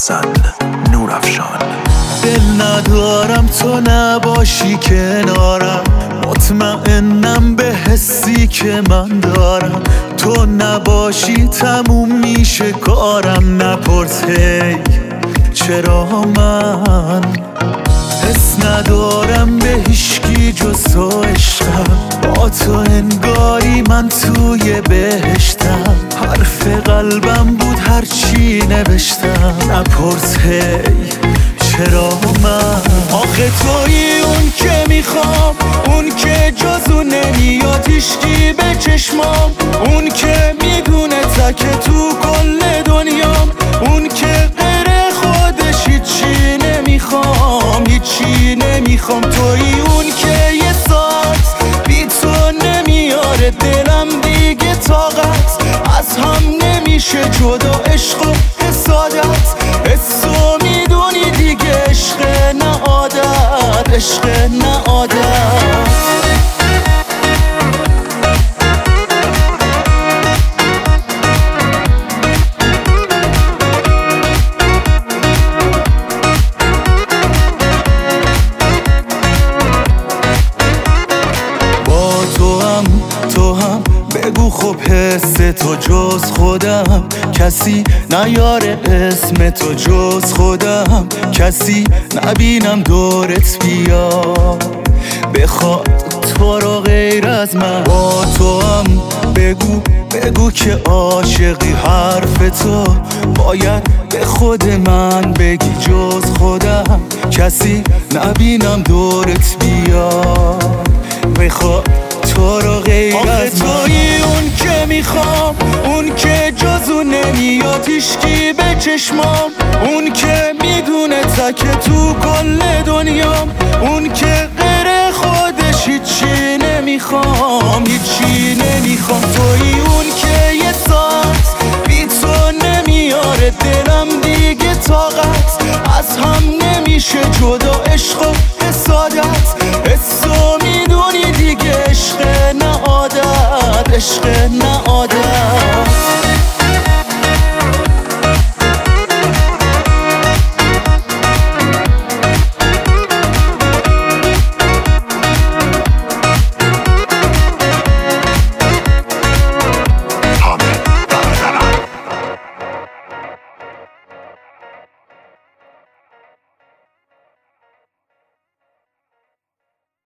حسن نورافشان. دل ندارم تو نباشی کنارم، مطمئنم به حسی که من دارم. تو نباشی تموم میشه کارم، نپرس هی چرا من حس ندارم به هیچکی جز تو عشقم. با تو انگاری من توی بهشتم، حرف قلبم بود هرچی نوشتم. نپرس هی چرا من، آخه تویی اون که میخوام، اون که جزو نمیاد هیچکی به چشمام، اون که میدونه تک تو کل دنیام، اون که غیر خودش هیچی نمیخوام، هیچی نمیخوام. تویی اون که یه ساعت بی تو نمیاره دلم دیگه طاقت، از هم نمیشه جدا عشق و حسادت. حسو میدونی دیگه عشق نه عادت، عشق نه عادت. تو هم بگو خب حس تو جز خودم کسی نیاره، اسم تو جز خودم کسی نبینم دورت بیا بخواد تو رو غیر از من. با تو هم بگو که عاشقی، حرف تو باید به خود من بگی جز خودم کسی نبینم دورت بیا بخواد تو رو غیر از من. آخه تویی اون که میخوام، اون که جزو نمیاد هیچکی به چشمام، اون که میدونه تک تو کل دنیام، اون که غیر خودش هیچی نمیخوام، هیچی نمیخوام. تویی اون که یه ساعت بی تو نمیاره دلم دیگه طاقت، از هم نمیشه جدا عشق و حسادت. حسو